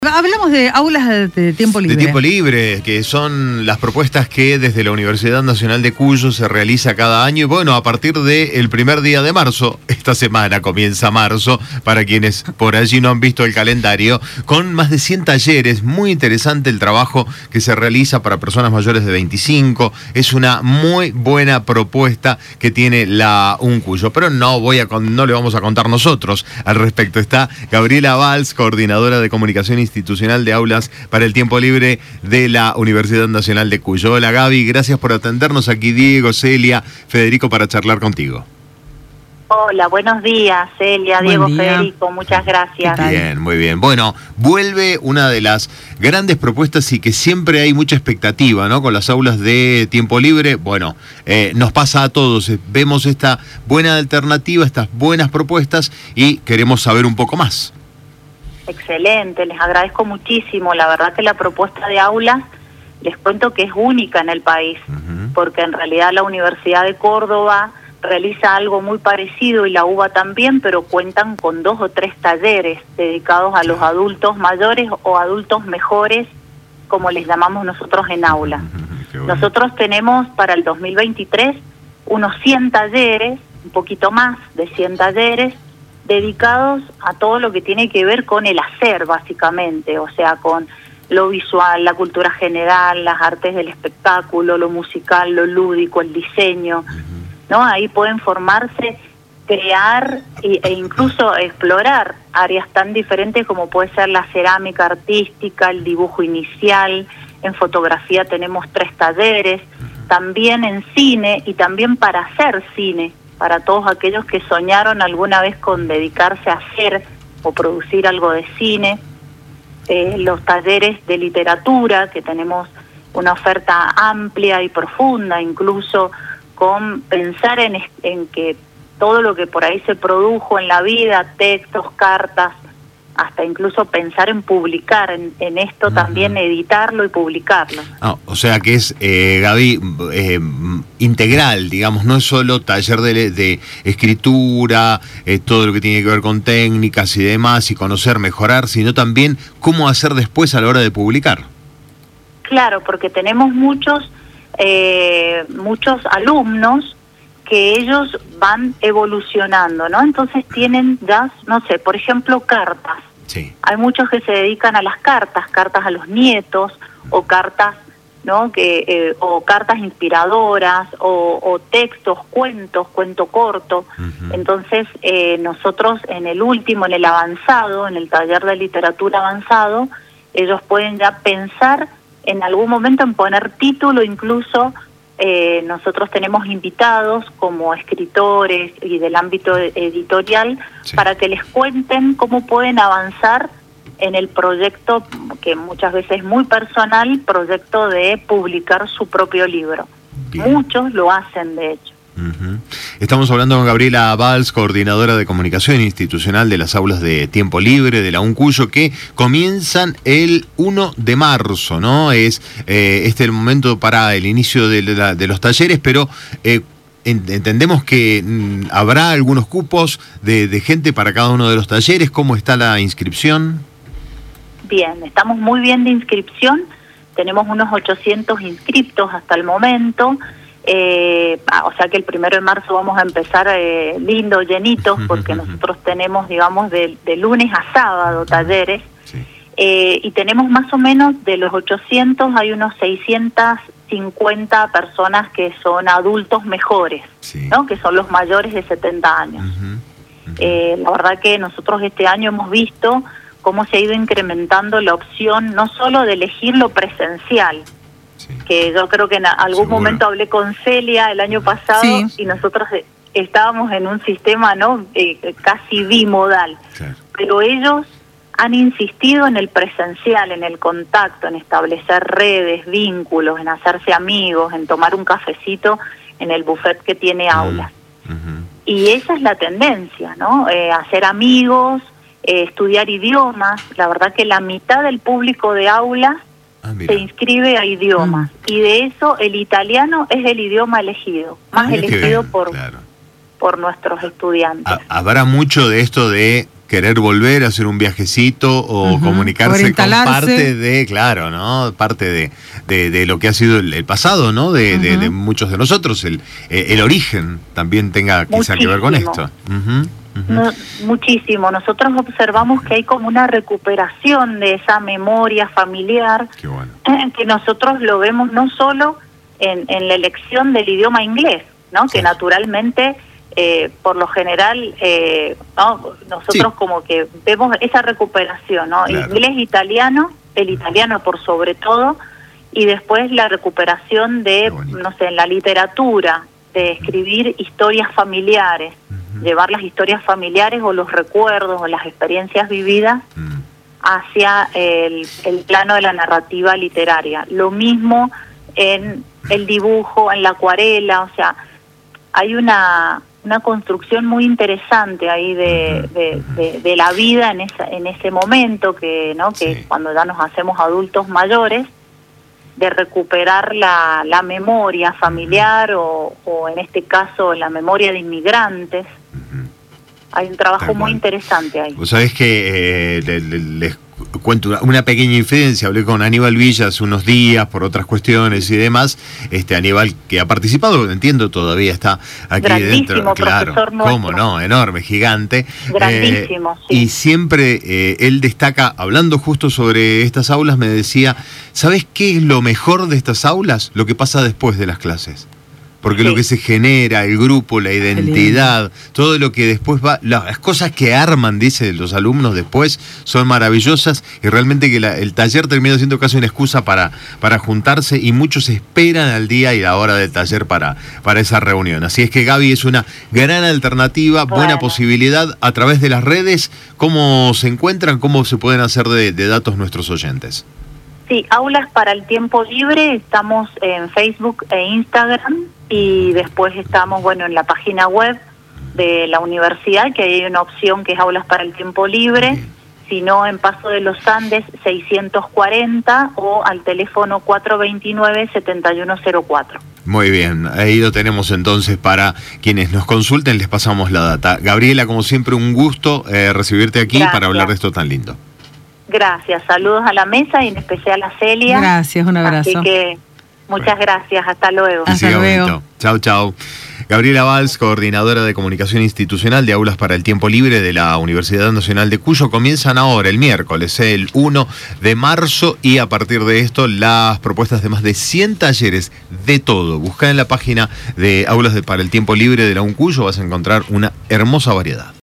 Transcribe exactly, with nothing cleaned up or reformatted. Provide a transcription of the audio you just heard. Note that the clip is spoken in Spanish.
Hablamos de aulas de, de tiempo libre. De tiempo libre, que son las propuestas que desde la Universidad Nacional de Cuyo se realiza cada año. Y bueno, a partir del primer día de marzo, esta semana comienza marzo, para quienes por allí no han visto el calendario, con más de cien talleres. Muy interesante el trabajo que se realiza para personas mayores de veinticinco. Es una muy buena propuesta que tiene la UNCuyo. Pero no, voy a, no le vamos a contar nosotros al respecto. Está Gabriela Valls, coordinadora de comunicación institucional de aulas para el tiempo libre de la Universidad Nacional de Cuyo. Hola Gaby, gracias por atendernos. Aquí Diego, Celia, Federico para charlar contigo. Hola, buenos días Celia, Buen Diego, día. Federico, muchas gracias. Bien, muy bien. Bueno, vuelve una de las grandes propuestas y que siempre hay mucha expectativa, ¿no? Con las aulas de tiempo libre, bueno, eh, nos pasa a todos, vemos esta buena alternativa, estas buenas propuestas y queremos saber un poco más. Excelente, les agradezco muchísimo. La verdad que la propuesta de aulas, les cuento que es única en el país, uh-huh. porque en realidad la Universidad de Córdoba realiza algo muy parecido y la UBA también, pero cuentan con dos o tres talleres dedicados a los adultos mayores o adultos mejores, como les llamamos nosotros en aula. Uh-huh. Bueno. Nosotros tenemos para el dos mil veintitrés unos cien talleres, un poquito más de cien talleres, dedicados a todo lo que tiene que ver con el hacer, básicamente, o sea, con lo visual, la cultura general, las artes del espectáculo, lo musical, lo lúdico, el diseño, ¿no? Ahí pueden formarse, crear e, e incluso explorar áreas tan diferentes como puede ser la cerámica artística, el dibujo inicial. En fotografía tenemos tres talleres, también en cine y también para hacer cine, para todos aquellos que soñaron alguna vez con dedicarse a hacer o producir algo de cine, eh, los talleres de literatura, que tenemos una oferta amplia y profunda, incluso con pensar en, en que todo lo que por ahí se produjo en la vida, textos, cartas, hasta incluso pensar en publicar en, en esto, uh-huh. también editarlo y publicarlo. Ah, o sea que es, eh, Gaby, eh, integral, digamos, no es solo taller de, de escritura, eh, todo lo que tiene que ver con técnicas y demás, y conocer, mejorar, sino también cómo hacer después a la hora de publicar. Claro, porque tenemos muchos, eh, muchos alumnos que ellos van evolucionando, ¿no? Entonces tienen ya, no sé, por ejemplo, cartas. Sí. Hay muchos que se dedican a las cartas, cartas a los nietos, o cartas, ¿no? Que eh, o cartas inspiradoras, o, o textos, cuentos, cuento corto. Uh-huh. Entonces, eh, nosotros en el último, en el avanzado, en el taller de literatura avanzado, ellos pueden ya pensar en algún momento en poner título, incluso. Eh, nosotros tenemos invitados como escritores y del ámbito editorial, sí. para que les cuenten cómo pueden avanzar en el proyecto, que muchas veces es muy personal, proyecto de publicar su propio libro. Bien. Muchos lo hacen, de hecho. Uh-huh. Estamos hablando con Gabriela Valls, coordinadora de comunicación institucional de las aulas de tiempo libre de la UNCuyo, que comienzan el primero de marzo, ¿no? Es eh, este el momento para el inicio de, la, de los talleres, pero eh, en, entendemos que mm, habrá algunos cupos de, de gente para cada uno de los talleres. ¿Cómo está la inscripción? Bien, estamos muy bien de inscripción, tenemos unos ochocientos inscriptos hasta el momento. Eh, o sea que el primero de marzo vamos a empezar eh, lindo, llenitos, porque nosotros tenemos, digamos, de, de lunes a sábado talleres, sí. eh, y tenemos más o menos de los ochocientos, hay unos seiscientas cincuenta personas que son adultos mejores, sí. ¿no? Que son los mayores de setenta años. Uh-huh. Uh-huh. Eh, la verdad que nosotros este año hemos visto cómo se ha ido incrementando la opción, no solo de elegir lo presencial, que yo creo que en algún Seguro. momento hablé con Celia el año pasado, sí. y nosotros estábamos en un sistema no eh, casi bimodal, claro. pero ellos han insistido en el presencial, en el contacto, en establecer redes, vínculos, en hacerse amigos, en tomar un cafecito en el buffet que tiene aulas. Uh-huh. Y esa es la tendencia, ¿no? Eh, hacer amigos, eh, estudiar idiomas. La verdad que la mitad del público de aulas Ah, se inscribe a idiomas, mm. y de eso el italiano es el idioma elegido, más ah, elegido por, claro. por nuestros estudiantes. Habrá mucho de esto de querer volver a hacer un viajecito o uh-huh. comunicarse con parte de, claro, ¿no? Parte de, de, de lo que ha sido el, el pasado, ¿no? De, uh-huh. de, de muchos de nosotros, el, el origen también tenga quizá que ver con esto. Uh-huh. Uh-huh. No, muchísimo. Nosotros observamos que hay como una recuperación de esa memoria familiar. Qué bueno. Que nosotros lo vemos no solo en, en la elección del idioma inglés, ¿no? Sí. Que naturalmente... Eh, por lo general, eh, ¿no? nosotros sí. como que vemos esa recuperación, ¿no? Claro. Inglés, italiano, el italiano por sobre todo, y después la recuperación de, no sé, en la literatura, de escribir uh-huh. historias familiares, uh-huh. llevar las historias familiares o los recuerdos o las experiencias vividas uh-huh. hacia el, el plano de la narrativa literaria. Lo mismo en el dibujo, en la acuarela, o sea, hay una... una construcción muy interesante ahí de, de, de, de la vida en esa, en ese momento que no que sí. cuando ya nos hacemos adultos mayores, de recuperar la, la memoria familiar o, o en este caso la memoria de inmigrantes. Uh-huh. Hay un trabajo muy interesante ahí. Vos sabés que eh, les, les cuento una, una pequeña infidencia. Hablé con Aníbal Villa hace unos días por otras cuestiones y demás. Este Aníbal, que ha participado, entiendo, todavía está aquí Grandísimo, dentro. Claro, cómo no, enorme, gigante. Grandísimo, eh, sí. Y siempre eh, él destaca, hablando justo sobre estas aulas, me decía, ¿sabés qué es lo mejor de estas aulas? Lo que pasa después de las clases. Porque sí. lo que se genera, el grupo, la identidad, todo lo que después va, las cosas que arman, dice los alumnos después, son maravillosas y realmente que la, el taller termina siendo casi una excusa para, para juntarse y muchos esperan al día y la hora del taller para, para esa reunión. Así es que Gaby es una gran alternativa, bueno. buena posibilidad a través de las redes. ¿Cómo se encuentran? ¿Cómo se pueden hacer de, de datos nuestros oyentes? Sí, Aulas para el Tiempo Libre, estamos en Facebook e Instagram y después estamos, bueno, en la página web de la universidad, que hay una opción que es Aulas para el Tiempo Libre, si no en Paso de los Andes seiscientos cuarenta o al teléfono cuatro dos nueve, siete uno cero cuatro. Muy bien, ahí lo tenemos entonces para quienes nos consulten, les pasamos la data. Gabriela, como siempre, un gusto eh, recibirte aquí Gracias. Para hablar de esto tan lindo. Gracias, saludos a la mesa y en especial a Celia. Gracias, un abrazo. Así que muchas gracias, hasta luego. Hasta luego. Chau, chau. Gabriela Valls, coordinadora de comunicación institucional de Aulas para el Tiempo Libre de la Universidad Nacional de Cuyo. Comienzan ahora, el miércoles, el uno de marzo, y a partir de esto las propuestas de más de cien talleres de todo. Buscá en la página de Aulas para el Tiempo Libre de la UNCuyo, vas a encontrar una hermosa variedad.